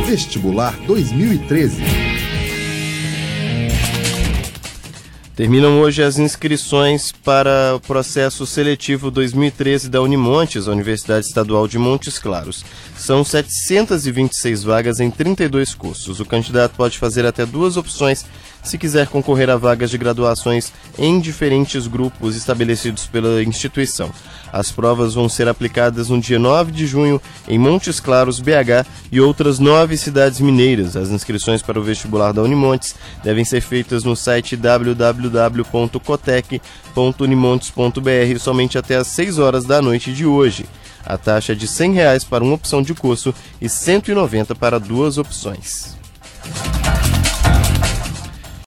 Vestibular 2013. Terminam hoje as inscrições para o processo seletivo 2013 da Unimontes, a Universidade Estadual de Montes Claros. São 726 vagas em 32 cursos. O candidato pode fazer até 2 opções se quiser concorrer a vagas de graduações em diferentes grupos estabelecidos pela instituição. As provas vão ser aplicadas no dia 9 de junho em Montes Claros, BH e outras 9 cidades mineiras. As inscrições para o vestibular da Unimontes devem ser feitas no site www.cotec.unimontes.br somente até às 6 horas da noite de hoje. A taxa é de R$ 100 para uma opção de curso e R$ 190 para 2 opções.